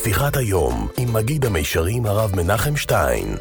שיחת היום עם מגיד המישרים הרב מנחם שטיין.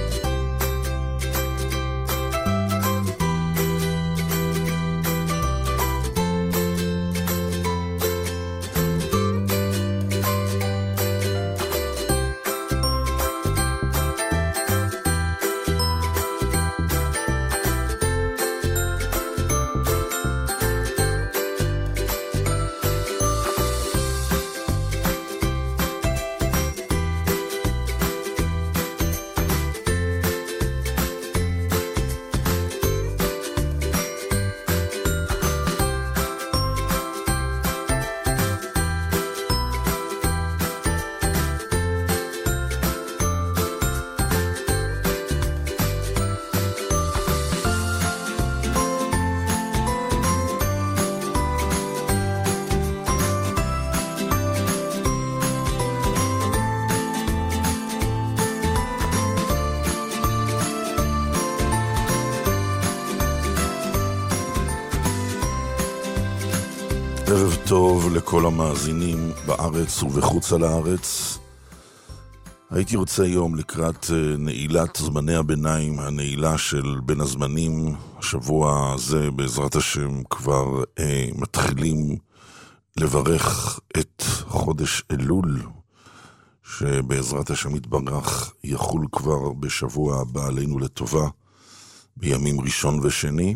ערב טוב לכל המאזינים בארץ ובחוץ על הארץ. הייתי רוצה היום לקראת נעילת זמני הביניים, הנעילה של בין הזמנים, השבוע הזה בעזרת השם כבר מתחילים לברך את חודש אלול, שבעזרת השם יתברך יחול כבר בשבוע הבא עלינו לטובה, בימים ראשון ושני,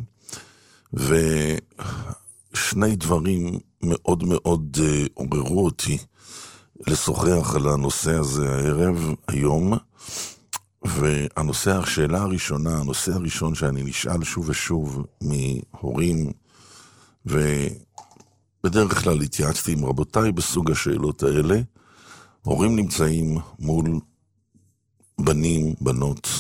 שני דברים מאוד מאוד עוררו אותי לשוחח על הנושא הזה הערב, היום, השאלה הראשונה, הנושא הראשון שאני נשאל שוב ושוב מהורים, ובדרך כלל התייעצתי עם רבותיי בסוג השאלות האלה, הורים נמצאים מול בנים, בנות,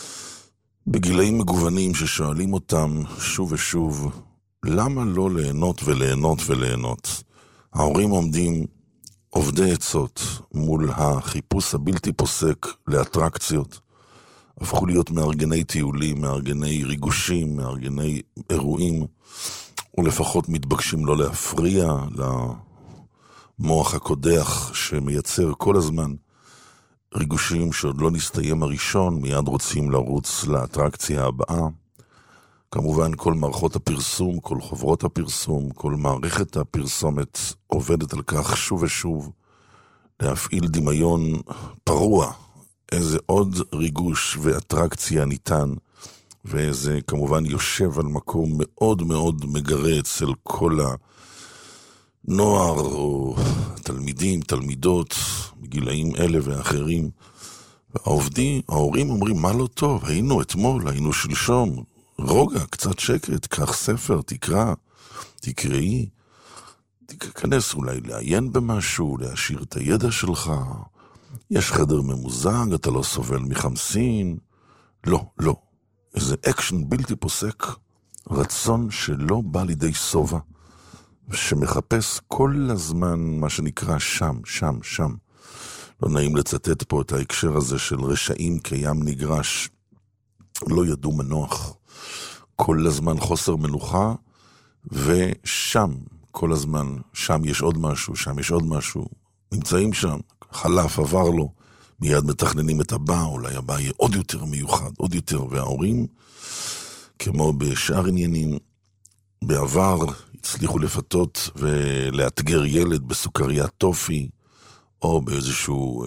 בגילאים מגוונים ששואלים אותם שוב ושוב, למה לא ליהנות וליהנות וליהנות? ההורים עומדים עובדי עצות מול החיפוש הבלתי פוסק לאטרקציות. הפכו להיות מארגני טיולים, מארגני ריגושים, מארגני אירועים, ולפחות מתבקשים לא להפריע למוח הקודח שמייצר כל הזמן ריגושים שעוד לא נסתיים הראשון, מיד רוצים לרוץ לאטרקציה הבאה. כמובן כל מערכות הפרסום, כל חברות הפרסום, כל מערכת הפרסומת עובדת על כך שוב ושוב להפעיל דמיון פרוע, איזה עוד ריגוש ואטרקציה ניתן, ואיזה כמובן יושב על מקום מאוד מאוד מגרה אצל כל הנוער או תלמידים, תלמידות, בגילאים אלה ואחרים. ההורים אומרים, מה לא טוב? היינו אתמול, היינו שלשום, רוגע, קצת שקט, קח ספר, תקרא, תקראי, תיכנס אולי לעיין במשהו, להשאיר את הידע שלך, יש חדר ממוזג, אתה לא סובל מחמסין, לא, איזה אקשן בלתי פוסק, רצון שלא בא לידי סובה, שמחפש כל הזמן מה שנקרא שם. לא נעים לצטט פה את ההקשר הזה של רשעים כים נגרש, לא ידעו מנוח, כל הזמן חוסר מנוחה, ושם, כל הזמן, שם יש עוד משהו, נמצאים שם, חלף, עבר לו, מיד מתכננים את הבא, אולי הבא יהיה עוד יותר מיוחד, עוד יותר, וההורים, כמו בשאר עניינים, בעבר הצליחו לפתות ולאתגר ילד בסוכריית טופי, או באיזשהו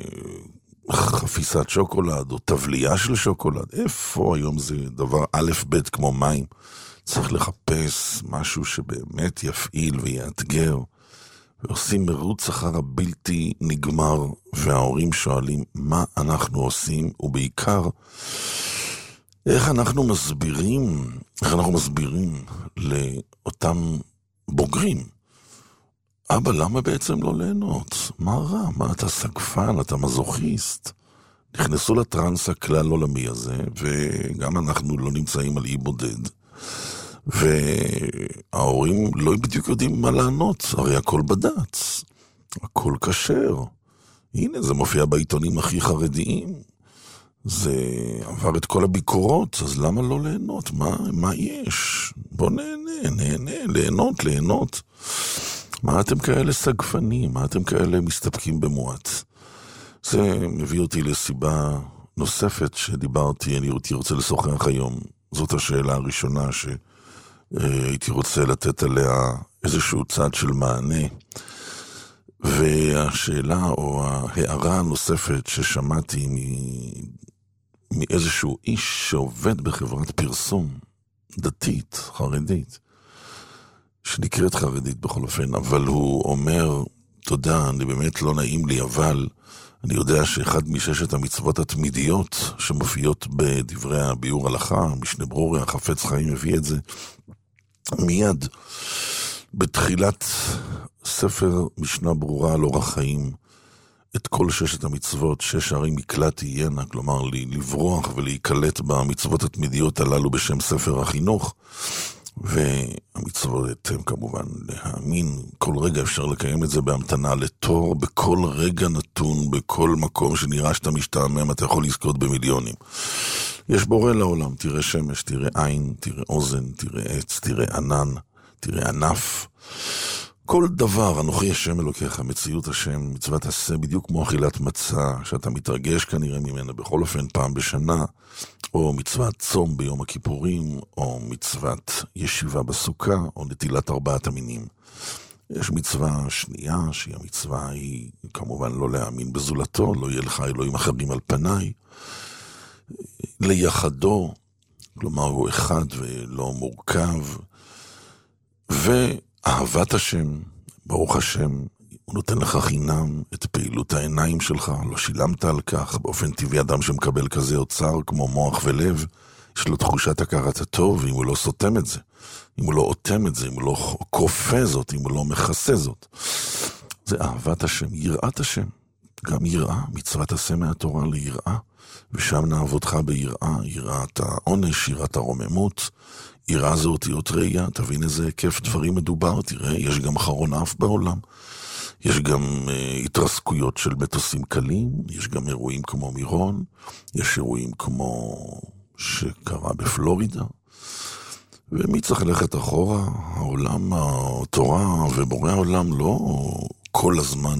חפיסת שוקולד, או תבלייה של שוקולד. איפה היום זה דבר א' ב' כמו מים? צריך לחפש משהו שבאמת יפעיל ויאתגר, ועושים מרוץ אחר הבלתי נגמר, וההורים שואלים מה אנחנו עושים, ובעיקר איך אנחנו מסבירים לאותם בוגרים, אבא, למה בעצם לא ליהנות? מה רע? מה אתה סגפן? אתה מזוכיסט? נכנסו לטרנס הכלל עולמי הזה, וגם אנחנו לא נמצאים על אי בודד, וההורים לא בדיוק יודעים מה לענות, הרי הכל בדץ, הכל כשר. הנה, זה מופיע בעיתונים הכי חרדיים, זה עבר את כל הביקורות, אז למה לא ליהנות? מה יש? בוא נהנה, ליהנות. מה אתם כאלה סגפנים? מה אתם כאלה מסתפקים במועט? זה מביא אותי לסיבה נוספת שדיברתי, אני רוצה לשוחח היום. זאת השאלה הראשונה שהייתי רוצה לתת עליה איזשהו צד של מענה. והשאלה או ההערה הנוספת ששמעתי מאיזשהו איש שעובד בחברת פרסום דתית, חרדית, שנקראת חרדית בכל אופן, אבל הוא אומר, תודה, אני באמת לא נעים לי, אבל אני יודע שאחד מששת המצוות התמידיות שמופיעות בדברי הביאור הלכה, משנה ברורי, החפץ חיים מביא את זה, מיד בתחילת ספר משנה ברורה על אורח חיים, את כל ששת המצוות, 6 ערי מקלט תהיינה, כלומר לברוח ולהיקלט במצוות התמידיות הללו בשם ספר החינוך, והמצוות הם כמובן להאמין, כל רגע אפשר לקיים את זה בהמתנה לתור, בכל רגע נתון, בכל מקום שנראה שאתה משתעמם, אתה יכול לזכות במיליונים. יש בורא לעולם, תראה שמש, תראה עין, תראה אוזן, תראה עץ, תראה ענן, תראה ענף. כל דבר, אנוכי השם אלוקיך, מציאות השם, מצוות עשה, בדיוק כמו אכילת מצה, שאתה מתרגש כנראה ממנה בכל אופן פעם בשנה, או מצוות צום ביום הכיפורים, או מצוות ישיבה בסוכה, או נטילת 4 המינים. יש מצווה שנייה, שהיא המצווה היא כמובן לא להאמין בזולתו, לא יהיה לך אלוהים אחרים על פניי, ליחדו, כלומר הוא אחד ולא מורכב, ואהבת השם, ברוך השם, הוא נותן לך חינם את פעילות העיניים שלך, לא שילמת על כך, באופן טבעי אדם שמקבל כזה אוצר כמו מוח ולב, יש לו תחושת הכרת הטוב, אם הוא לא סותם את זה, אם הוא לא אוטם את זה, אם הוא לא כופה זאת, אם הוא לא מכסה זאת. זה אהבת השם, יראת השם, גם יראה, מצוות עשה מהתורה ליראה, ושם נעבודך ביראה, יראת העונש, יראת הרוממות, יראה זה אותיות ראייה, תבין איזה היקף דברים מדובר, תראה, יש גם חרון אף בעולם, יש גם התרסקויות של מטוסים קלים, יש גם אירועים כמו מירון, יש אירועים כמו שקרה בפלורידה, ומי צריך ללכת אחורה? העולם, התורה ובורא העולם לא כל הזמן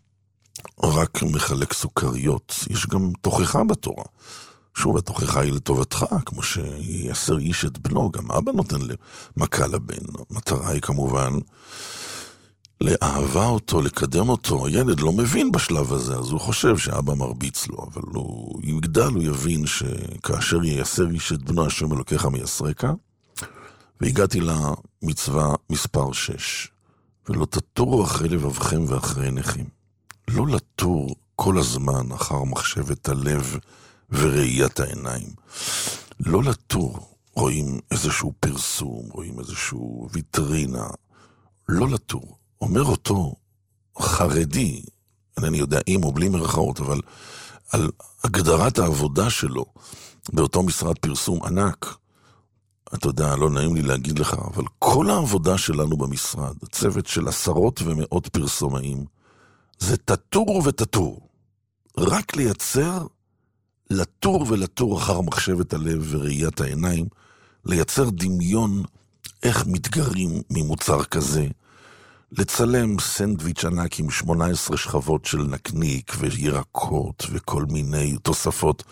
רק מחלק סוכריות, יש גם תוכחה בתורה. שוב, התוכחה היא לטובתך, כמו שיעשר איש את בנו, גם אבא נותן למכה לבן. המטרה היא כמובן לאהבה אותו, לקדם אותו. הילד לא מבין בשלב הזה, אז הוא חושב שאבא מרביץ לו, אבל הוא יגדל, הוא יבין שכאשר יעשר איש את בנו, השם אלוקיך מייסרקה. והגעתי למצווה מספר 6, ולא תטורו אחרי לבבכם ואחרי עיניכם. לא לטור כל הזמן אחר מחשבת הלב וראיית העיניים. לא לטור, רואים איזשהו פרסום, רואים איזשהו ויטרינה. לא לטור. אומר אותו חרדי, אינני יודע אם או בלי מרכאות, אבל על הגדרת העבודה שלו באותו משרד פרסום ענק, אתה יודע, לא נעים לי להגיד לך, אבל כל העבודה שלנו במשרד, הצוות של 10 ומאות פרסומאים, זה תטור ותטור. רק לייצר, לטור ולטור אחר מחשבת הלב וראיית העיניים, לייצר דמיון איך מתגרים ממוצר כזה, לצלם סנדוויץ' ענק עם 18 שכבות של נקניק וירקות וכל מיני תוספות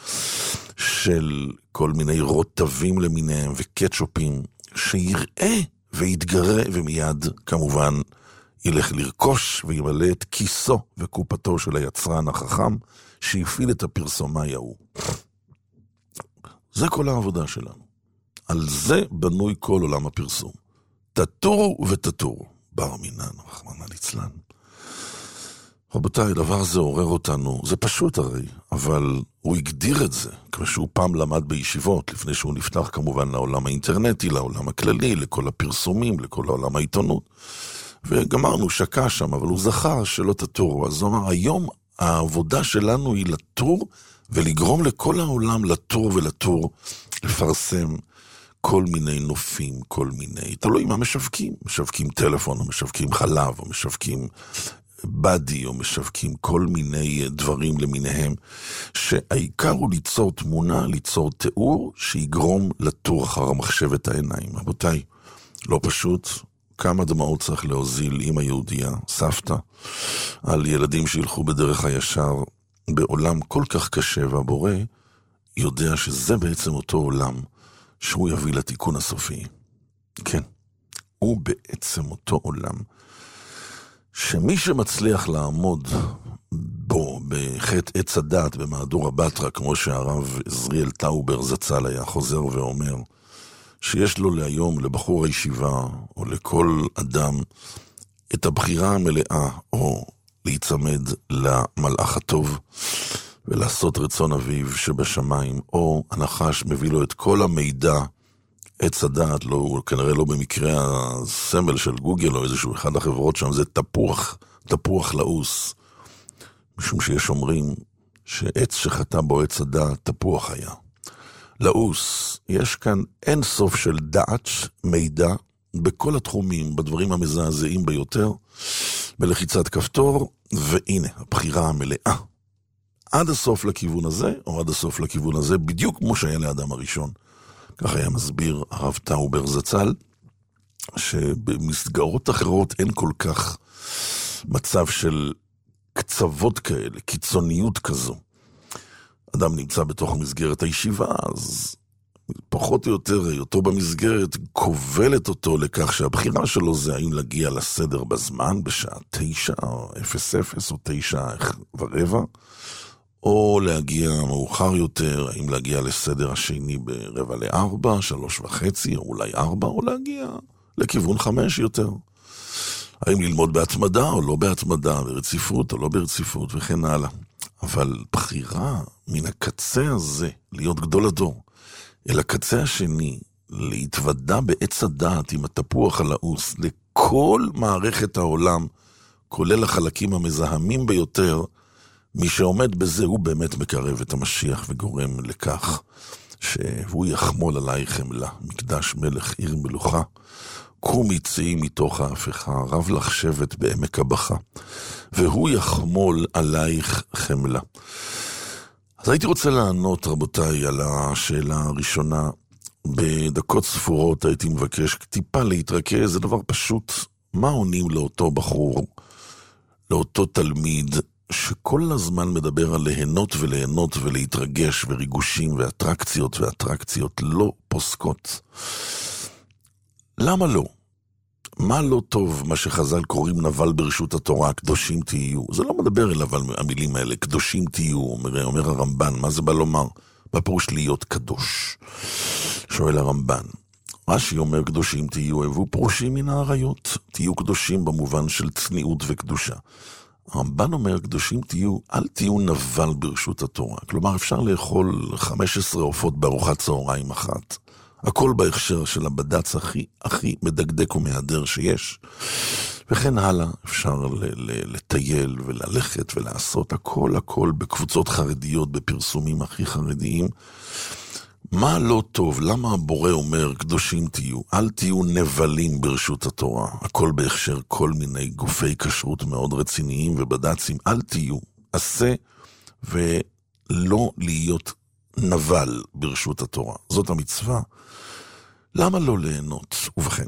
של כל מיני רוטבים למיניהם וקטשופים, שיראה ויתגרה ומיד כמובן ילך לרכוש וימלא את כיסו וקופתו של היצרן החכם שהפעיל את הפרסומאי ההוא. זה כל העבודה שלנו. על זה בנוי כל עולם הפרסום. תטור ותטור. בר מינן, רחמנא ליצלן. רבותיי, הדבר הזה עורר אותנו, זה פשוט הרי, אבל הוא הגדיר את זה, כמו שהוא פעם למד בישיבות, לפני שהוא נפתח כמובן לעולם האינטרנטי, לעולם הכללי, לכל הפרסומים, לכל העולם העיתונות. וגמרנו, שקע שם, אבל הוא זכר שלא תטורו. אז הוא אמר, היום העבודה שלנו היא לטור, ולגרום לכל העולם לטור ולטור, לפרסם כל מיני נופים, כל מיני, תלוי מה משווקים. משווקים טלפון, או משווקים חלב, או משווקים בדי, או משווקים כל מיני דברים למיניהם, שהעיקר הוא ליצור תמונה, ליצור תיאור, שיגרום לטור אחר מחשבת העיניים. רבותיי, לא פשוט, כמה דמעות צריך להוזיל אמא יהודייה, סבתא, על ילדים שילכו בדרך הישר בעולם כל כך קשה, והבורא יודע שזה בעצם אותו עולם שהוא יביא לתיקון הסופי. כן, הוא בעצם אותו עולם שמי שמצליח לעמוד בו בחטא עץ הדת במהדור הבטרה, כמו שהרב עזריאל טאובר זצ"ל היה חוזר ואומר, שיש לו להיום, לבחור הישיבה או לכל אדם, את הבחירה המלאה או להיצמד למלאך הטוב ולעשות רצון אביו שבשמיים, או הנחש מביא לו את כל המידע, עץ הדעת, לא, כנראה לא במקרה הסמל של גוגל או איזשהו אחד החברות שם, זה תפוח לעוס, משום שיש אומרים שעץ שחטא בו עץ הדעת, תפוח היה. לעוס, יש כאן אין סוף של דעת, מידע, בכל התחומים, בדברים המזעזעים ביותר, בלחיצת כפתור, והנה, הבחירה המלאה. עד הסוף לכיוון הזה, או עד הסוף לכיוון הזה, בדיוק כמו שהיה לאדם הראשון. כך היה מסביר הרב טאובר זצ"ל, שבמסגרות אחרות אין כל כך מצב של קצוות כאלה, קיצוניות כזו. אדם נמצא בתוך מסגרת הישיבה, אז פחות או יותר היותו במסגרת כובלת אותו לכך שהבחירה שלו זה האם להגיע לסדר בזמן בשעה 9:00 או 9:15, או להגיע מאוחר יותר, האם להגיע לסדר השני ב15:45, 3:30 או אולי 4, או להגיע לכיוון 5 יותר. האם ללמוד בהתמדה או לא בהתמדה, ברציפות או לא ברציפות וכן הלאה. אבל בחירה מן הקצה הזה להיות גדול הדור, אל הקצה השני, להתוודע בעץ הדעת עם התפוח הלעוס לכל מערכת העולם, כולל החלקים המזהמים ביותר, מי שעומד בזה הוא באמת מקרב את המשיח וגורם לכך שהוא יחמול עלייך חמלה, מקדש מלך עיר מלוכה, קום יצאי מתוך ההפכה, רב לך שבט בעמק הבכה, והוא יחמול עלייך חמלה. אז הייתי רוצה לענות, רבותיי, על השאלה הראשונה. בדקות ספורות הייתי מבקש טיפה להתרכז, זה דבר פשוט. מה עונים לאותו בחור, לאותו תלמיד, שכל הזמן מדבר על ליהנות וליהנות ולהתרגש וריגושים ואטרקציות לא פוסקות? למה לא? מה לא טוב, מה שחז"ל קוראים נבל ברשות התורה, קדושים תהיו? זה לא מדבר אליו על המילים האלה, קדושים תהיו, אומר הרמב"ן, מה זה בא לומר? מה פירוש להיות קדוש? שואל הרמב"ן. רש"י אומר קדושים תהיו, הבו פרושים מן האריות, תהיו קדושים במובן של צניעות וקדושה. הרמב"ן אומר קדושים תהיו, אל תהיו נבל ברשות התורה. כלומר אפשר לאכול 15 עופות בארוחת צהריים אחת. הכל בהכשר של הבד"ץ הכי מדקדק ומהדר שיש. וכן הלאה, אפשר לטייל וללכת ולעשות הכל בקבוצות חרדיות, בפרסומים הכי חרדיים. מה לא טוב? למה הבורא אומר קדושים תהיו? אל תהיו נבלים ברשות התורה. הכל בהכשר כל מיני גופי כשרות מאוד רציניים ובד"צים. אל תהיו. עשה ולא להיות נבל ברשות התורה. זאת המצווה. למה לא ליהנות? ובכן,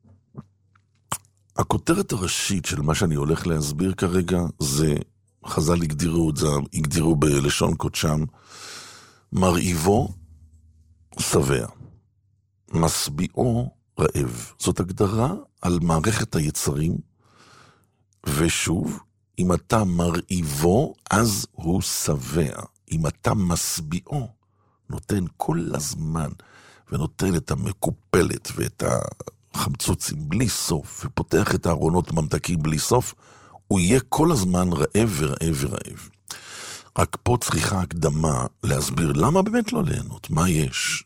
הכותרת הראשית של מה שאני הולך להסביר כרגע זה, חז"ל הגדירו בלשון קודשם, מרעיבו שבע, משביעו רעב. זאת הגדרה על מערכת היצרים, ושוב, אם אתה מרעיבו, אז הוא שבע. אם אתה משביעו, נותן כל הזמן, ונותן את המקופלת ואת החמצוצים בלי סוף, ופותח את הארונות ממתקים בלי סוף, הוא יהיה כל הזמן רעב. רק פה צריכה הקדמה להסביר למה באמת לא ליהנות, מה יש.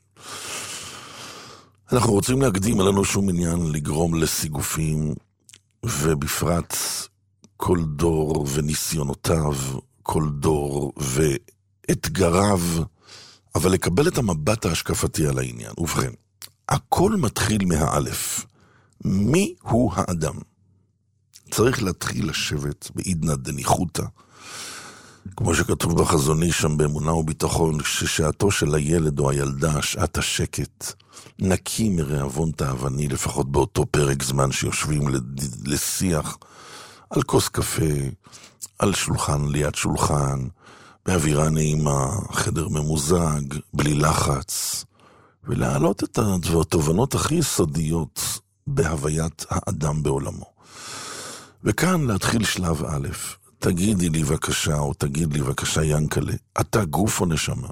אנחנו רוצים להקדים, אין לנו שום עניין לגרום לסיגופים, ובפרט כל דור וניסיונותיו, כל דור ואתגריו, אבל לקבל את המבט ההשקפתי על העניין. ובכן, הכל מתחיל מהאלף. מי הוא האדם? צריך להתחיל לשבת בעידנא דניחותא כמו שכתוב בחזוני שם באמונה וביטחון, ששעתו של הילד או הילדה, שעת השקט, נקי מרעבון תאווני, לפחות באותו פרק זמן שיושבים לשיח, על כוס קפה, על שולחן ליד שולחן, באווירה נעימה, חדר ממוזג, בלי לחץ, ולהעלות את התובנות הכי יסודיות בהוויית האדם בעולמו. וכאן להתחיל שלב א', תגידי לי בבקשה, או תגיד לי בבקשה ינקלה, אתה גוף או נשמה?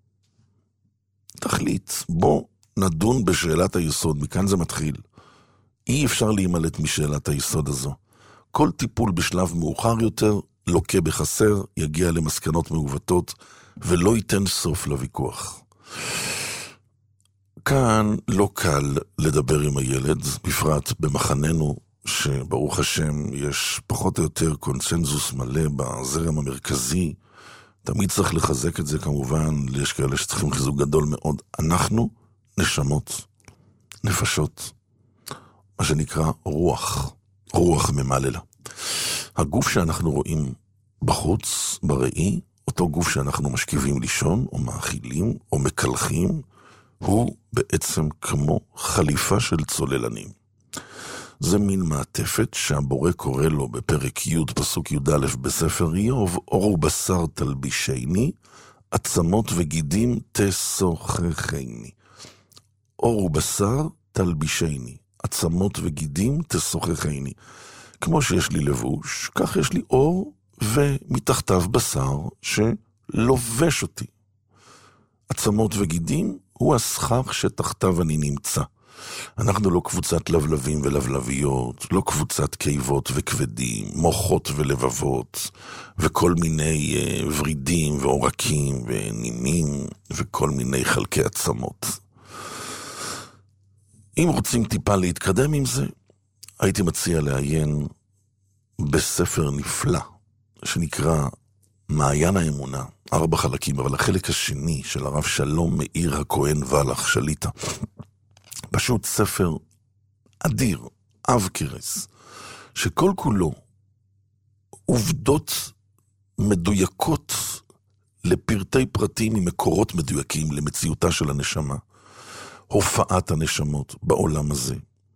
תחליט, בוא נדון בשאלת היסוד, מכאן זה מתחיל. אי אפשר להימלט משאלת היסוד הזו. כל טיפול בשלב מאוחר יותר, לוקה בחסר, יגיע למסקנות מעוותות, ולא ייתן סוף לוויכוח. כאן לא קל לדבר עם הילד, בפרט במחננו, שברוך השם יש פחות או יותר קונצנזוס מלא בזרם המרכזי, תמיד צריך לחזק את זה כמובן, יש כאלה שצריכים חיזוק גדול מאוד. אנחנו נשמות, נפשות, מה שנקרא רוח ממללה. הגוף שאנחנו רואים בחוץ, בראי, אותו גוף שאנחנו משכיבים לישון, או מאכילים, או מקלחים, הוא בעצם כמו חליפה של צוללנים. זה מין מעטפת שהבורא קורא לו בפרק י' פסוק י' בספר איוב, אור ובשר תלבישני, עצמות וגידים תשוחחני. אור ובשר תלבישני, עצמות וגידים תשוחחני. כמו שיש לי לבוש, כך יש לי אור ומתחתיו בשר שלובש אותי. עצמות וגידים הוא הסכך שתחתיו אני נמצא. אנחנו לא קבוצת לבלבים ולבלביות, לא קבוצת קיבות וכבדים, מוחות ולבבות, וכל מיני ורידים ועורקים ונימים, וכל מיני חלקי עצמות. אם רוצים טיפה להתקדם עם זה, הייתי מציע לעיין בספר נפלא, שנקרא מעיין האמונה, 4 חלקים, אבל החלק השני של הרב שלום מאיר הכהן ולח שליטה. פשוט ספר אדיר, אב קרס, שכל כולו עובדות מדויקות לפרטי פרטים ממקורות מדויקים למציאותה של הנשמה, הופעת הנשמות בעולם הזה,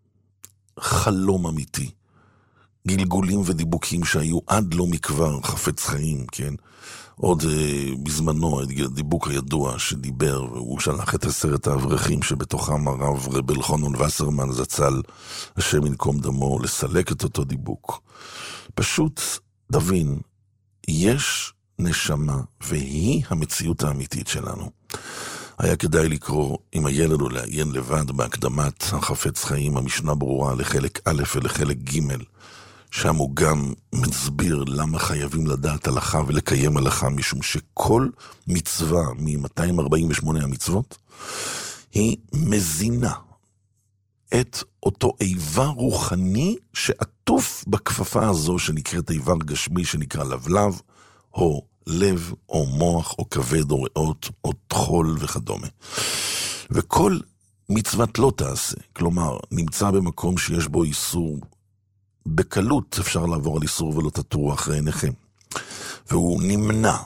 חלום אמיתי, גלגולים ודיבוקים שהיו עד לא מכבר חפץ חיים, כן? עוד בזמנו, הדיבוק הידוע שדיבר, והוא שלח את 10 האברכים שבתוכם הרב רב אלחנן וסרמן זצ"ל, השם ינקום דמו, לסלק את אותו דיבוק. פשוט, דבין, יש נשמה, והיא המציאות האמיתית שלנו. היה כדאי לקרוא עם הילד או לעיין לבד בהקדמת החפץ חיים, המשנה ברורה לחלק א' ולחלק ג', שם הוא גם מסביר למה חייבים לדעת הלכה ולקיים הלכה, משום שכל מצווה מ-248 המצוות היא מזינה את אותו איבר רוחני שעטוף בכפפה הזו שנקראת איבר גשמי שנקרא לבלב, או לב, או מוח, או כבד, או ריאות, או תחול וכדומה. וכל מצוות לא תעשה, כלומר, נמצא במקום שיש בו איסור, בקלות אפשר לעבור על איסור ולא תטורו אחרי עיניכם. והוא נמנע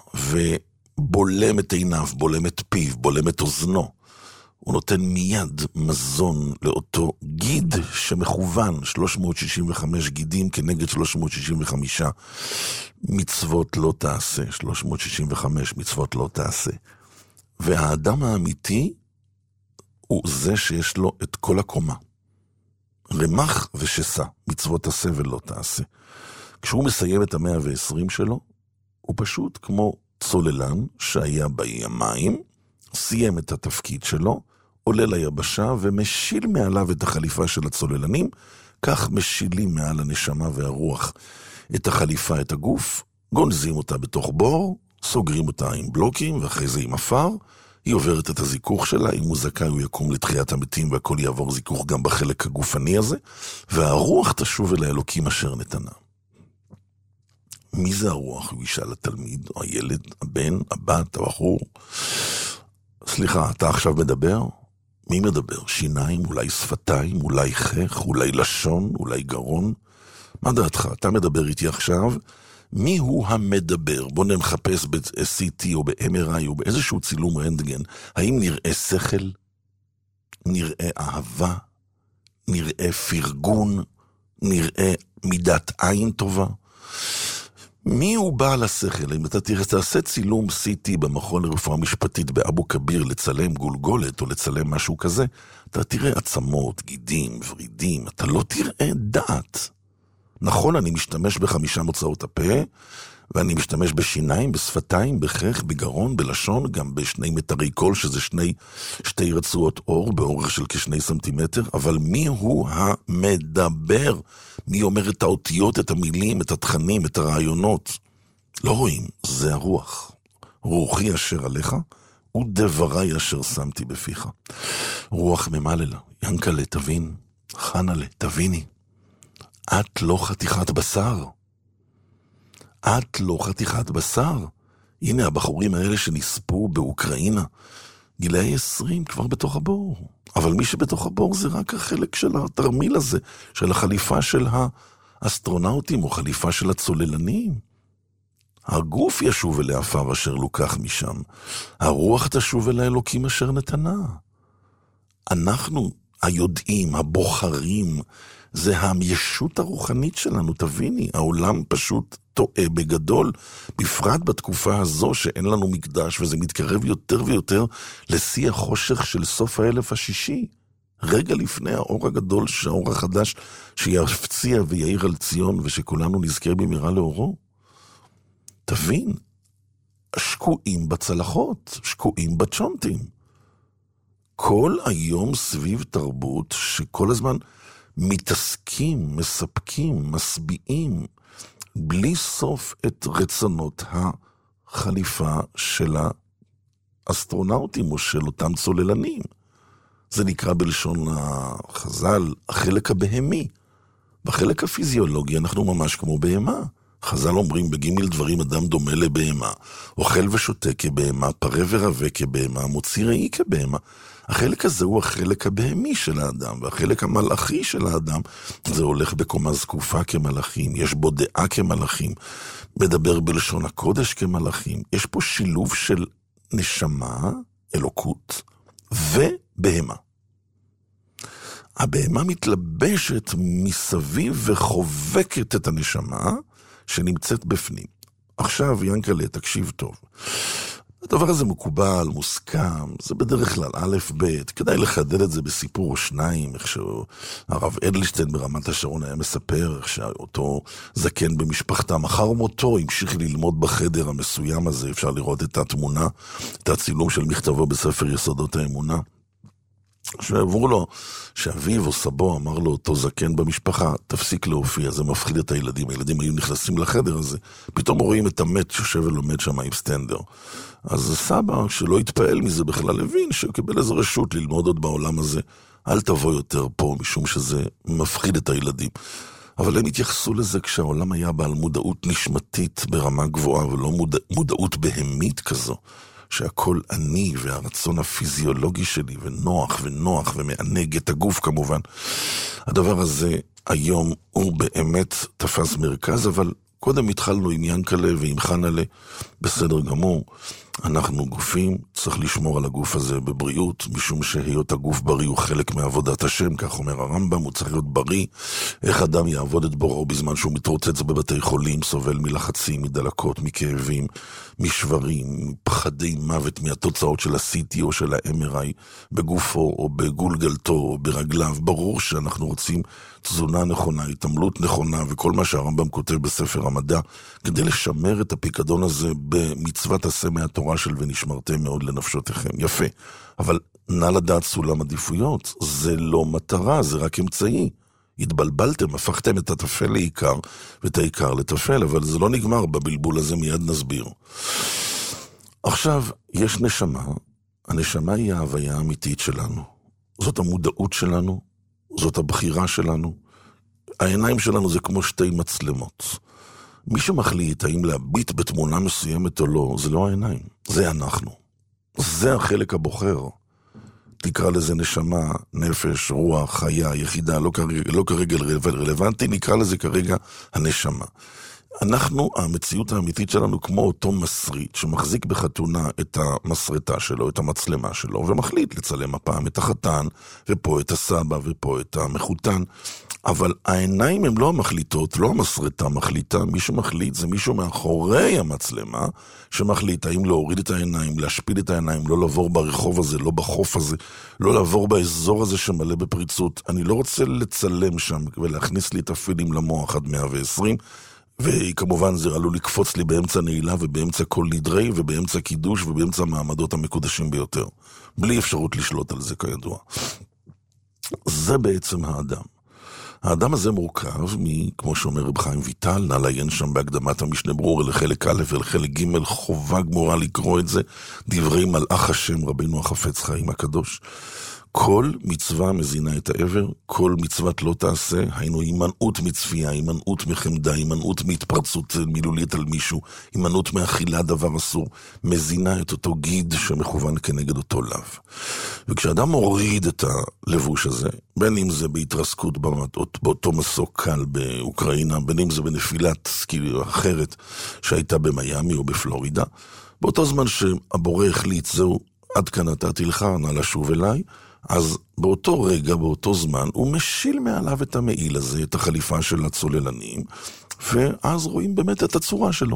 ובולם את עיניו, בולם את פיו, בולם את אוזנו. הוא נותן מיד מזון לאותו גיד שמכוון 365 גידים כנגד 365 מצוות לא תעשה. 365 מצוות לא תעשה. והאדם האמיתי הוא זה שיש לו את כל הקומה. רמח ושסה, מצוות תעשה ולא תעשה. כשהוא מסיים את 120 שלו, הוא פשוט כמו צוללן שהיה בימים, סיים את התפקיד שלו, עולה ליבשה ומשיל מעליו את החליפה של הצוללנים, כך משילים מעל הנשמה והרוח את החליפה, את הגוף, גונזים אותה בתוך בור, סוגרים אותה עם בלוקים ואחרי זה עם אפר, היא עוברת את הזיכוך שלה, אם הוא זכאי הוא יקום לתחיית המתים והכל יעבור זיכוך גם בחלק הגופני הזה, והרוח תשוב אל האלוקים אשר נתנה. מי זה הרוח? הוא ישאל התלמיד, או הילד, הבן, הבת, הבחור. סליחה, אתה עכשיו מדבר? מי מדבר? שיניים, אולי שפתיים, אולי חך, אולי לשון, אולי גרון? מה דעתך? אתה מדבר איתי עכשיו, מי הוא המדבר? בואו נחפש ב-CT או ב-MRI או באיזשהו צילום רנטגן. האם נראה שכל? נראה אהבה? נראה פרגון? נראה מידת עין טובה? מי הוא בעל השכל? אם אתה תעשה צילום CT במכון לרפואה משפטית באבו כביר לצלם גולגולת או לצלם משהו כזה, אתה תראה עצמות, גידים, ורידים, אתה לא תראה דעת. נכון, אני משתמש ב5 מוצאות הפה, ואני משתמש בשיניים, בשפתיים, בחך, בגרון, בלשון, גם בשני מטרי קול, שזה שתי רצועות אור, באורך של כ2 סנטימטר, אבל מי הוא המדבר? מי אומר את האותיות, את המילים, את התכנים, את הרעיונות? לא רואים, זה הרוח. רוחי אשר עליך, ודברי אשר שמתי בפיך. רוח ממללה, ינקלה תבין, חנלה תביני. את לא חתיכת בשר. את לא חתיכת בשר. הנה הבחורים האלה שנספו באוקראינה, גילאי 20 כבר בתוך הבור. אבל מי שבתוך הבור זה רק החלק של התרמיל הזה, של החליפה של האסטרונאוטים או חליפה של הצוללנים. הגוף ישוב אל העפר אשר לוקח משם. הרוח תשוב אל האלוקים אשר נתנה. אנחנו היודעים, הבוחרים, זה הישות הרוחנית שלנו, תביני, העולם פשוט טועה בגדול, בפרט בתקופה הזו שאין לנו מקדש, וזה מתקרב יותר ויותר לשיא החושך של סוף האלף השישי, רגע לפני האור הגדול, האור החדש שיפציע ויעיר על ציון, ושכולנו נזכר במהרה לאורו. תבין, שקועים בצלחות, שקועים בצ'ונטים. כל היום סביב תרבות שכל הזמן מתעסקים, מספקים, מסביעים, בלי סוף את רצונות החליפה של האסטרונאוטים או של אותם צוללנים. זה נקרא בלשון החז"ל, החלק הבהמי. בחלק הפיזיולוגי אנחנו ממש כמו בהמה. חז"ל אומרים בגימל דברים אדם דומה לבהמה, אוכל ושותה כבהמה, פרה ורבה כבהמה, מוציא ראי כבהמה. החלק הזה הוא החלק הבהמי של האדם, והחלק המלאכי של האדם זה הולך בקומה זקופה כמלאכים, יש בו דעה כמלאכים, מדבר בלשון הקודש כמלאכים. יש פה שילוב של נשמה, אלוקות, ובהמה. הבהמה מתלבשת מסביב וחובקת את הנשמה שנמצאת בפנים. עכשיו, ינקלה, תקשיב טוב. הדבר הזה מקובל, מוסכם, זה בדרך כלל א' ב', כדאי לחדד את זה בסיפור או שניים, איך שהרב אדלשטיין ברמת השרון היה מספר, איך שאותו זקן במשפחתם, אחר מותו המשיך ללמוד בחדר המסוים הזה, אפשר לראות את התמונה, את הצילום של מכתבו בספר יסודות האמונה, שעברו לו שאביו או סבו אמר לו אותו זקן במשפחה, תפסיק להופיע, זה מפחיד את הילדים, הילדים היו נכנסים לחדר הזה, פתאום רואים את המת שיושב ולומד שם עם סטנדר. אז סבא, שלא התפעל מזה בכלל, הבין שקיבל איזו רשות ללמוד עוד בעולם הזה, אל תבוא יותר פה, משום שזה מפחיד את הילדים. אבל הם התייחסו לזה כשהעולם היה בעל מודעות נשמתית ברמה גבוהה, ולא מודעות בהמית כזו. שהכל אני והרצון הפיזיולוגי שלי ונוח ומענג את הגוף כמובן. הדבר הזה היום הוא באמת תפס מרכז, אבל קודם התחלנו עם ינקלה ועם חנלה, בסדר גמור. אנחנו גופים, צריך לשמור על הגוף הזה בבריאות, משום שהיות הגוף בריא הוא חלק מעבודת השם, כך אומר הרמב"ם, הוא צריך להיות בריא. איך אדם יעבוד את בוראו בזמן שהוא מתרוצץ בבתי חולים, סובל מלחצים, מדלקות, מכאבים, משברים, פחדי מוות מהתוצאות של ה-CT או של ה-MRI, בגופו או בגולגלתו או ברגליו. ברור שאנחנו רוצים תזונה נכונה, התעמלות נכונה, וכל מה שהרמב"ם כותב בספר המדע, כדי לשמר את הפיקדון הזה במצוות עשה מהתורה של ונשמרתם מאוד לנפשותיכם. יפה. אבל נא לדעת סולם עדיפויות, זה לא מטרה, זה רק אמצעי. התבלבלתם, הפכתם את התפל לעיקר ואת העיקר לתפל, אבל זה לא נגמר בבלבול הזה, מיד נסביר. עכשיו, יש נשמה, הנשמה היא ההוויה האמיתית שלנו. זאת המודעות שלנו, זאת הבחירה שלנו. העיניים שלנו זה כמו שתי מצלמות. מי שמחליט האם להביט בתמונה מסוימת או לא, זה לא העיניים, זה אנחנו. זה החלק הבוחר. תקרא לזה נשמה, נפש, רוח, חיה, יחידה, לא כרגע רלוונטי, נקרא לזה כרגע הנשמה. המציאות האמיתית שלנו כמו אותו מסריט שמחזיק בחתונה את המסרטה שלו, את המצלמה שלו, ומחליט לצלם הפעם את החתן, ופה את הסבא, ופה את המחותן. אבל העיניים הן לא המחליטות, לא המסרטה מחליטה, מי שמחליט זה מישהו מאחורי המצלמה, שמחליט האם להוריד את העיניים, להשפיל את העיניים, לא לעבור ברחוב הזה, לא בחוף הזה, לא לעבור באזור הזה שמלא בפריצות. אני לא רוצה לצלם שם ולהכניס לי את הפילים למוח עד 120, וכמובן זה עלול לקפוץ לי באמצע נעילה ובאמצע כל נדרי ובאמצע קידוש ובאמצע המעמדות המקודשים ביותר. בלי אפשרות לשלוט על זה כידוע. זה בעצם האדם. האדם הזה מורכב כמו שאומר רב חיים ויטל, נא לעיין שם בהקדמת המשנה ברורה לחלק א' ולחלק ג', חובה גמורה לקרוא את זה, דברי מלאך השם רבינו החפץ חיים הקדוש. כל מצווה מזינה את העבר, כל מצוות לא תעשה, היינו הימנעות מצפייה, הימנעות מחמדה, הימנעות מהתפרצות מילולית על מישהו, הימנעות מאכילה דבר אסור, מזינה את אותו גיד שמכוון כנגד אותו לאו. וכשאדם מוריד את הלבוש הזה, בין אם זה בהתרסקות באותו מסוק קל באוקראינה, בין אם זה בנפילת כאילו אחרת שהייתה במיימי או בפלורידה, באותו זמן שהבורא החליט, זהו, עד כאן נתתי לך, נא לשוב אליי, אז באותו רגע, באותו זמן, הוא משיל מעליו את המעיל הזה, את החליפה של הצוללנים, ואז רואים באמת את הצורה שלו.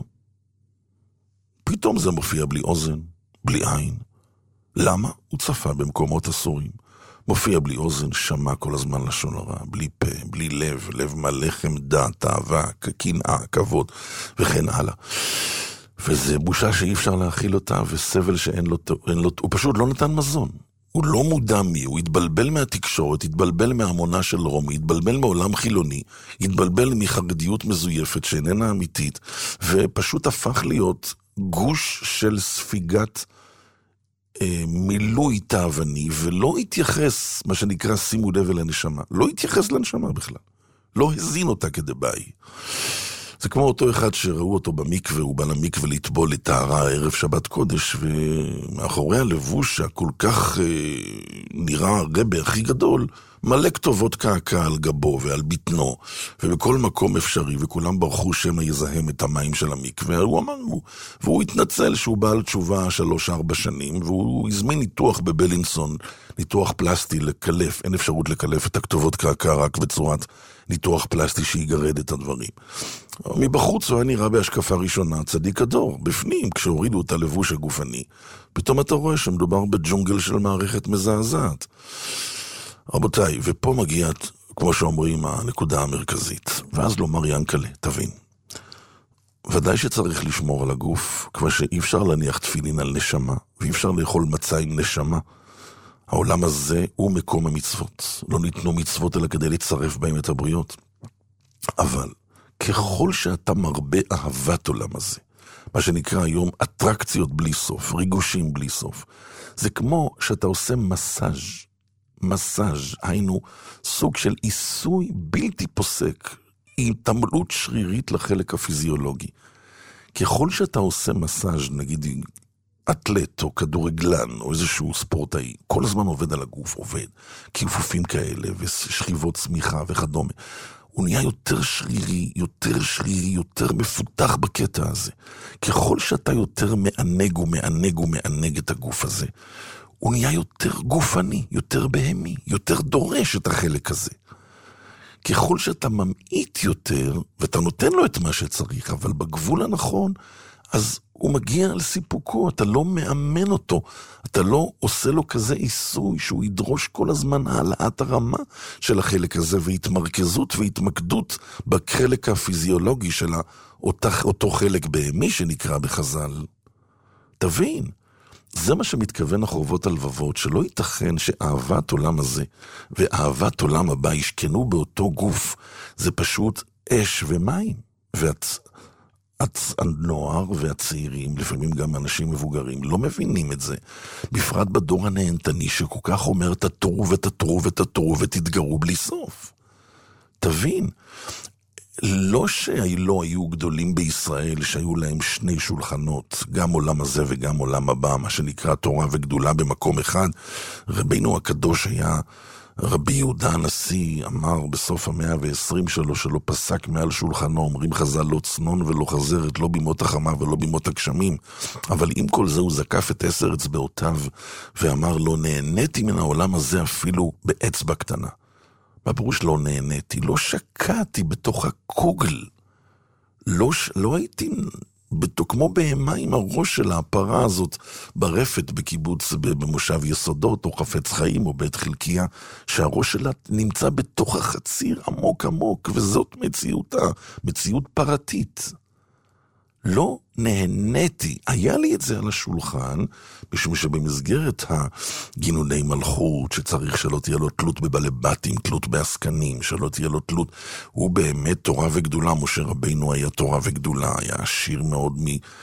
פתאום זה מופיע בלי אוזן, בלי עין. למה? הוא צפה במקומות אסורים. מופיע בלי אוזן, שמע כל הזמן לשון הרע, בלי פה, בלי לב, לב מלא חמדה, תאווה, קנאה, כבוד, וכן הלאה. וזה בושה שאי אפשר להכיל אותה, וסבל שאין לו, הוא פשוט לא נתן מזון. הוא לא מודע מי, הוא התבלבל מהתקשורת, התבלבל מהמונה של רומי, התבלבל מעולם חילוני, התבלבל מחרדיות מזויפת שאיננה אמיתית, ופשוט הפך להיות גוש של ספיגת מילוי תאווני, ולא התייחס, מה שנקרא שימו לב אל הנשמה, לא התייחס לנשמה בכלל, לא הזין אותה כדבעי. זה כמו אותו אחד שראו אותו במקווה, הוא בא למקווה לטבול לטהרה ערב שבת קודש, ומאחורי הלבוש הכל כך נראה הרבה הכי גדול, מלא כתובות קעקע על גבו ועל בטנו, ובכל מקום אפשרי, וכולם ברחו שמא יזהם את המים של המקווה, הוא אמר, והוא התנצל שהוא בעל תשובה 3-4 שנים, והוא הזמין ניתוח בבלינסון, ניתוח פלסטי לקלף, אין אפשרות לקלף את הכתובות קעקע רק בצורת ניתוח פלסטי שיגרד את הדברים. מבחוץ הוא היה נראה בהשקפה ראשונה צדיק הדור, בפנים כשהורידו את הלבוש הגופני, פתאום אתה רואה שמדובר בג'ונגל של מערכת מזעזעת. רבותיי, ופה מגיעת, כמו שאומרים, הנקודה המרכזית, ואז לומר ינקלה, תבין. ודאי שצריך לשמור על הגוף, כבר שאי אפשר להניח תפילין על נשמה, ואי אפשר לאכול מצה עם נשמה. העולם הזה הוא מקום המצוות. לא ניתנו מצוות אלא כדי לצרף בהם את הבריות. אבל ככל שאתה מרבה אהבת עולם הזה, מה שנקרא היום אטרקציות בלי סוף, ריגושים בלי סוף, זה כמו שאתה עושה מסאז', היינו סוג של עיסוי בלתי פוסק, עם תמלות שרירית לחלק הפיזיולוגי. ככל שאתה עושה מסאז', נגיד אתלט או כדורגלן או איזשהו ספורטאי, כל הזמן עובד על הגוף, עובד, כיפופים כאלה ושכיבות צמיחה וכדומה. הוא נהיה יותר שרירי, יותר מפותח בקטע הזה. ככל שאתה יותר מענג את הגוף הזה, הוא נהיה יותר גופני, יותר בהמי, יותר דורש את החלק הזה. ככל שאתה ממעיט יותר, ואתה נותן לו את מה שצריך, אבל בגבול הנכון, אז הוא מגיע לסיפוקו, אתה לא מאמן אותו, אתה לא עושה לו כזה עיסוי, שהוא ידרוש כל הזמן העלאת הרמה של החלק הזה, והתמרכזות והתמקדות בחלק הפיזיולוגי של אותו חלק בהמי שנקרא בחז"ל. תבין, זה מה שמתכוון החורבות הלבבות, שלא ייתכן שאהבת עולם הזה ואהבת עולם הבא ישכנו באותו גוף, זה פשוט אש ומים, הנוער והצעירים, לפעמים גם אנשים מבוגרים, לא מבינים את זה. בפרט בדור הנהנתני שכל כך אומר תטורו ותתגרו בלי סוף. תבין, לא שלא היו גדולים בישראל שהיו להם 2 שולחנות, גם עולם הזה וגם עולם הבא, מה שנקרא תורה וגדולה במקום אחד. רבינו הקדוש היה רבי יהודה הנשיא אמר בסוף ה-120 שלו פסק מעל שולחנו, אומרים חז"ל, לא צנון ולא חזרת, לא בימות החמה ולא בימות הגשמים. אבל עם כל זה הוא זקף את 10 אצבעותיו ואמר, לא נהניתי מן העולם הזה אפילו באצבע קטנה. מה פירוש לא נהניתי? לא שקעתי בתוך הקוגל. לא הייתי כמו בהמה עם הראש של הפרה הזאת ברפת בקיבוץ במושב יסודות או חפץ חיים או בית חלקיה, שהראש שלה נמצא בתוך החציר עמוק עמוק, וזאת מציאות פרטית. לא נהניתי. היה לי את זה על השולחן, משום שבמסגרת הגינוני מלכות, שצריך שלא תהיה לו תלות בבלבטים, תלות בעסקנים, שלא תהיה לו תלות, הוא באמת תורה וגדולה. משה רבינו היה תורה וגדולה, היה עשיר מאוד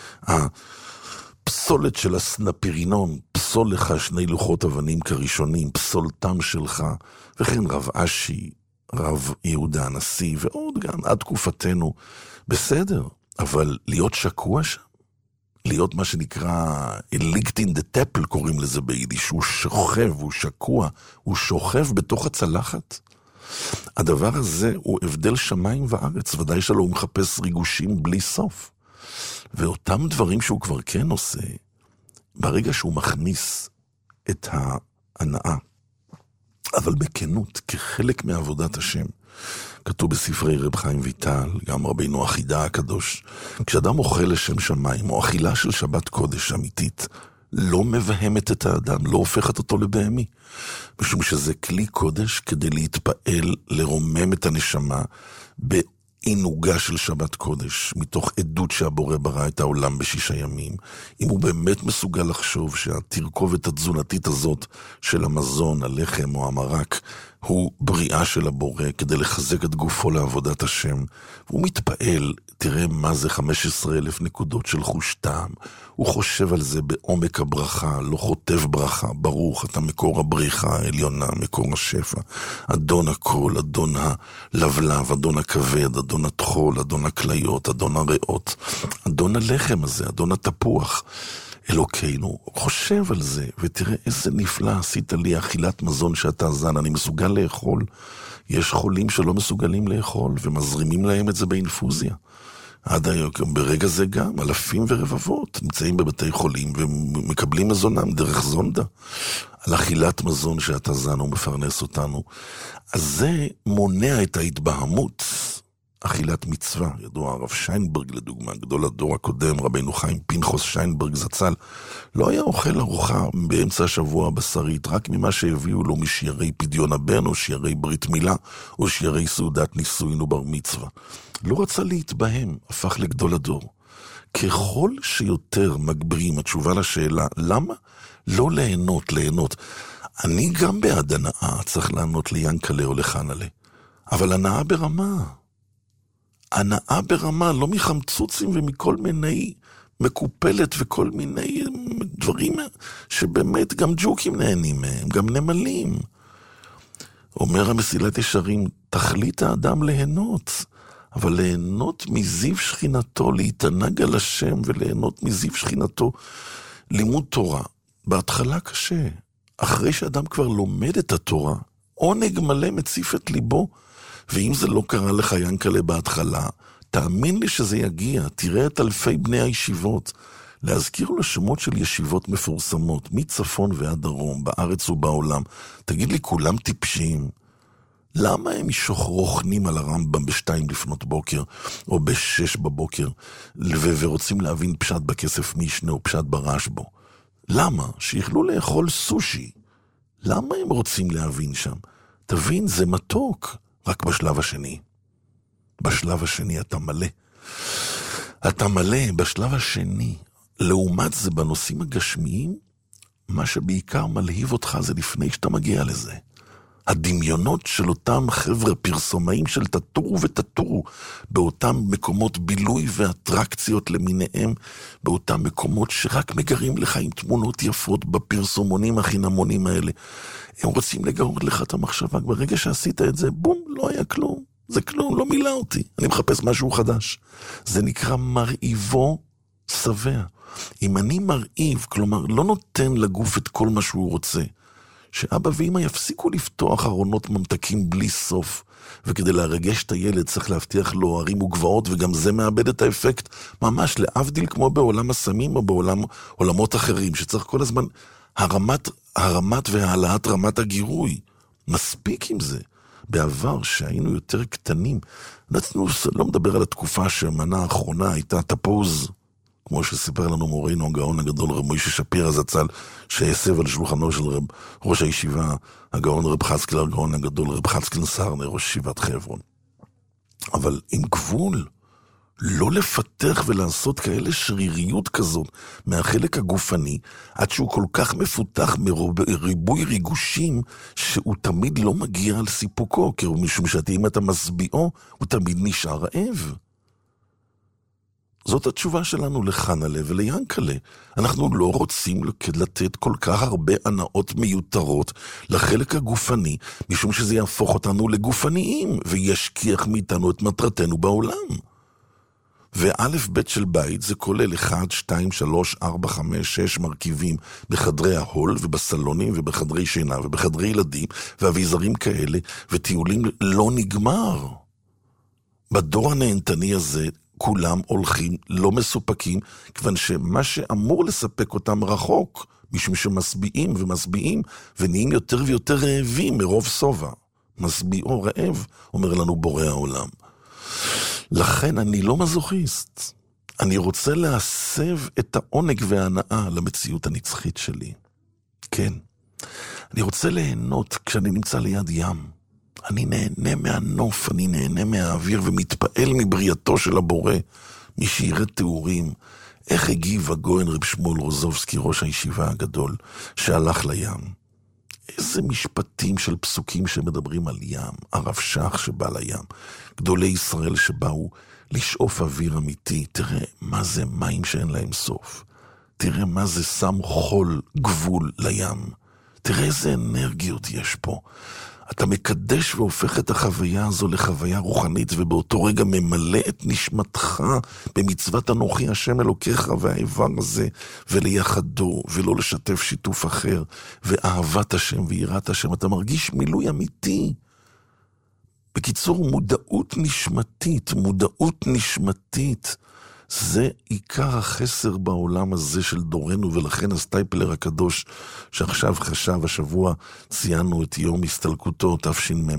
מהפסולת של הסנפירינון, פסול לך 2 לוחות אבנים כראשונים, פסולתם שלך, וכן רב אשי, רב יהודה הנשיא, ועוד גם עד תקופתנו, בסדר. אבל להיות שקוע שם, להיות מה שנקרא licked in the table, קוראים לזה ביידיש, הוא שוכב, הוא שקוע, הוא שוכב בתוך הצלחת. הדבר הזה הוא הבדל שמיים וארץ, ודאי שלא הוא מחפש ריגושים בלי סוף. ואותם דברים שהוא כבר כן עושה, ברגע שהוא מכניס את ההנאה, אבל בכנות, כחלק מעבודת השם, כתוב בספרי רב חיים ויטל, גם רבינו החידה הקדוש, כשאדם אוכל לשם שמיים, או אכילה של שבת קודש אמיתית, לא מבהמת את האדם, לא הופכת אותו לבהמי. משום שזה כלי קודש כדי להתפעל, לרומם את הנשמה בעינוגה של שבת קודש, מתוך עדות שהבורא ברא את העולם ב6 ימים. אם הוא באמת מסוגל לחשוב שהתרכובת התזונתית הזאת של המזון, הלחם או המרק, הוא בריאה של הבורא כדי לחזק את גופו לעבודת השם. הוא מתפעל, תראה מה זה 15,000 נקודות של חוש טעם. הוא חושב על זה בעומק הברכה, לא חוטב ברכה. ברוך, אתה מקור הבריחה העליונה, מקור השפע. אדון הכל, אדון הלבלב, אדון הכבד, אדון התחול, אדון הכליות, אדון הריאות, אדון הלחם הזה, אדון התפוח. אלוקינו, חושב על זה, ותראה איזה נפלא עשית לי אכילת מזון שאתה זן, אני מסוגל לאכול. יש חולים שלא מסוגלים לאכול, ומזרימים להם את זה באינפוזיה. עד היום, ברגע זה גם, אלפים ורבבות נמצאים בבתי חולים, ומקבלים מזונם דרך זונדה. על אכילת מזון שאתה זן ומפרנס אותנו. אז זה מונע את ההתבהמות. אכילת מצווה, ידוע הרב שיינברג לדוגמה, גדול הדור הקודם, רבינו חיים פנחס שיינברג זצ"ל, לא היה אוכל ארוחה באמצע השבוע בשרית, רק ממה שהביאו לו משיירי פדיון הבן, או שיירי ברית מילה, או שיירי סעודת נישואין ובר מצווה. לא רצה להתבהם, הפך לגדול הדור. ככל שיותר מגברים, התשובה לשאלה, למה לא ליהנות? אני גם בעד הנאה, צריך לענות ליאנקלה או לחנלה, אבל הנאה ברמה. הנאה ברמה, לא מחמצוצים ומכל מיני מקופלת וכל מיני דברים שבאמת גם ג'וקים נהנים מהם, גם נמלים. אומר המסילת ישרים, תכלית האדם ליהנות, אבל ליהנות מזיו שכינתו, להתענג על השם וליהנות מזיו שכינתו, לימוד תורה. בהתחלה קשה, אחרי שאדם כבר לומד את התורה, עונג מלא מציף את ליבו, ואם זה לא קרה לך ינקלה בהתחלה, תאמין לי שזה יגיע, תראה את אלפי בני הישיבות. להזכיר לו שמות של ישיבות מפורסמות, מצפון ועד דרום, בארץ ובעולם. תגיד לי, כולם טיפשים? למה הם רוכנים על הרמב"ם ב2 לפנות בוקר, או ב6 בבוקר, ורוצים להבין פשט בכסף משנה או פשט ברשב"ו? למה? שיכלו לאכול סושי. למה הם רוצים להבין שם? תבין, זה מתוק. רק בשלב השני. בשלב השני אתה מלא. אתה מלא בשלב השני. לעומת זה בנושאים הגשמיים, מה שבעיקר מלהיב אותך זה לפני שאתה מגיע לזה. הדמיונות של אותם חבר'ה פרסומאים של תטורו ותטורו, באותם מקומות בילוי ואטרקציות למיניהם, באותם מקומות שרק מגרים לך עם תמונות יפות בפרסומונים החינמונים האלה. הם רוצים לגרור לך את המחשבה, ברגע שעשית את זה, בום, לא היה כלום. זה כלום, לא מילה אותי. אני מחפש משהו חדש. זה נקרא מרעיבו שבע. אם אני מרעיב, כלומר, לא נותן לגוף את כל מה שהוא רוצה, שאבא ואמא יפסיקו לפתוח ארונות ממתקים בלי סוף, וכדי להרגש את הילד צריך להבטיח לו הרים וגבעות, וגם זה מאבד את האפקט, ממש להבדיל כמו בעולם הסמים או בעולמות אחרים, שצריך כל הזמן הרמת והעלאת רמת הגירוי. מספיק עם זה. בעבר שהיינו יותר קטנים, לא מדבר על התקופה שהמנה האחרונה הייתה תפוז, כמו שסיפר לנו מורנו הגאון הגדול רב מוישה שפירא זצ"ל, שהסב על שולחנו של ראש הישיבה הגאון רב חזקאל הגאון הגדול רב חזקאל סרנא, ראש ישיבת חברון. אבל עם גבול, לא לפתח ולעשות כאלה שריריות כזאת מהחלק הגופני, עד שהוא כל כך מפותח מריבוי ריגושים, שהוא תמיד לא מגיע על סיפוקו, כי משום שאם אתה מסביעו, הוא תמיד נשאר רעב. זאת התשובה שלנו לחנלה וליאנקלה. אנחנו לא רוצים לתת כל כך הרבה הנאות מיותרות לחלק הגופני, משום שזה יהפוך אותנו לגופניים, וישכיח מאיתנו את מטרתנו בעולם. ואלף בית של בית זה כולל 1, 2, 3, 4, 5, 6 מרכיבים בחדרי ההול ובסלונים ובחדרי שינה ובחדרי ילדים ואביזרים כאלה, וטיולים לא נגמר. בדור הנהנתני הזה כולם הולכים לא מסופקים, כיוון שמה שאמור לספק אותם רחוק, משום שמשביעים ומשביעים ונהיים יותר ויותר רעבים מרוב סובה. משביעו רעב, אומר לנו בורא העולם. לכן אני לא מזוכיסט. אני רוצה להסב את העונג וההנאה למציאות הנצחית שלי. כן. אני רוצה ליהנות כשאני נמצא ליד ים. אני נהנה מהנוף, אני נהנה מהאוויר ומתפעל מבריאתו של הבורא. מי שירד תיאורים, איך הגיב הגויין רב שמואל רוזובסקי, ראש הישיבה הגדול, שהלך לים. איזה משפטים של פסוקים שמדברים על ים, הרב שך שבא לים, גדולי ישראל שבאו לשאוף אוויר אמיתי. תראה מה זה מים שאין להם סוף. תראה מה זה שם חול גבול לים. תראה איזה אנרגיות יש פה. אתה מקדש והופך את החוויה הזו לחוויה רוחנית, ובאותו רגע ממלא את נשמתך במצוות אנוכי השם אלוקיך והאיבר הזה, וליחדו ולא לשתף שיתוף אחר, ואהבת השם ויראת השם. אתה מרגיש מילוי אמיתי. בקיצור, מודעות נשמתית, זה עיקר החסר בעולם הזה של דורנו, ולכן הסטייפלר הקדוש שעכשיו חשב, השבוע ציינו את יום הסתלקותו תשמ"ה,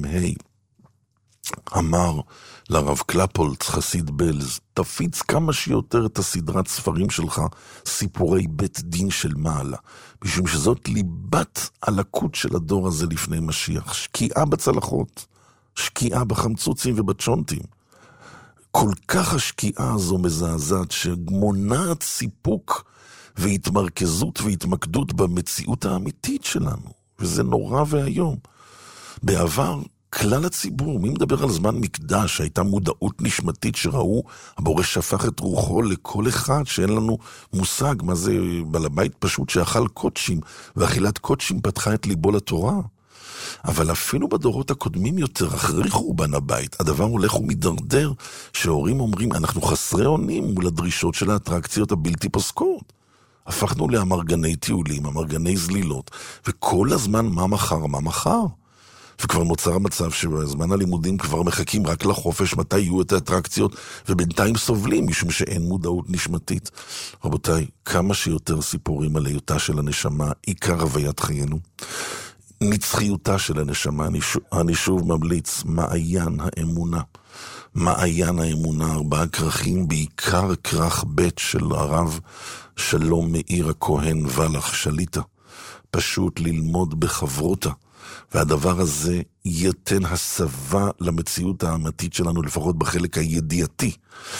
אמר לרב קלפולץ חסיד בלז, תפיץ כמה שיותר את הסדרת ספרים שלך, סיפורי בית דין של מעלה, משום שזאת ליבת הלקות של הדור הזה לפני משיח. שקיעה בצלחות, שקיעה בחמצוצים ובצ'ונטים. כל כך השקיעה הזו מזעזעת שמונעת סיפוק והתמרכזות והתמקדות במציאות האמיתית שלנו, וזה נורא והיום. בעבר כלל הציבור, מי מדבר על זמן מקדש, שהייתה מודעות נשמתית שראו, הבורא שפך את רוחו לכל אחד, שאין לנו מושג מה זה בעל הבית פשוט שאכל קודשים, ואכילת קודשים פתחה את ליבו לתורה. אבל אפילו בדורות הקודמים יותר, אחרי חורבן הבית, הדבר הולך ומדרדר, שהורים אומרים, אנחנו חסרי אונים מול הדרישות של האטרקציות הבלתי פוסקות. הפכנו לאמרגני טיולים, אמרגני זלילות, וכל הזמן מה מחר. וכבר נוצר המצב שבזמן הלימודים כבר מחכים רק לחופש, מתי יהיו את האטרקציות, ובינתיים סובלים, משום שאין מודעות נשמתית. רבותיי, כמה שיותר סיפורים על היותה של הנשמה, עיקר הוויית חיינו. נצחיותה של הנשמה, אני שוב ממליץ, מעיין האמונה. מעיין האמונה, 4 כרכים, בעיקר כרך ב' של הרב שלום מאיר הכהן ולח שליטה. פשוט ללמוד בחברותה. והדבר הזה ייתן הסבה למציאות האמיתית שלנו, לפחות בחלק הידיעתי.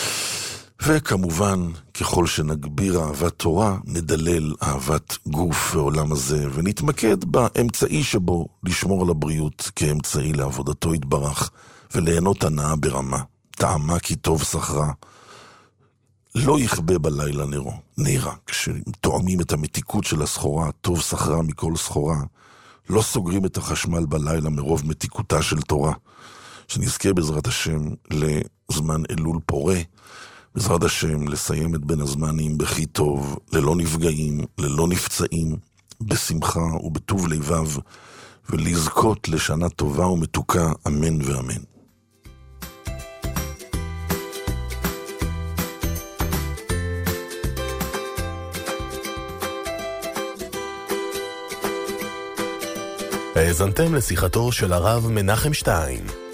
וכמובן, ככל שנגביר אהבת תורה, נדלל אהבת גוף ועולם הזה, ונתמקד באמצעי שבו לשמור על הבריאות כאמצעי לעבודתו יתברך, וליהנות הנאה ברמה. טעמה כי טוב שכרה. לא יכבה בלילה נרה. כשתואמים את המתיקות של הסחורה, טוב שכרה מכל סחורה, לא סוגרים את החשמל בלילה מרוב מתיקותה של תורה. שנזכה בעזרת השם לזמן אלול פורה, בעזרת השם לסיים את בין הזמנים בכי טוב, ללא נפגעים, ללא נפצעים, בשמחה ובטוב לבב, ולזכות לשנה טובה ומתוקה, אמן ואמן. האזנתם לשיחתו של הרב מנחם שטיין.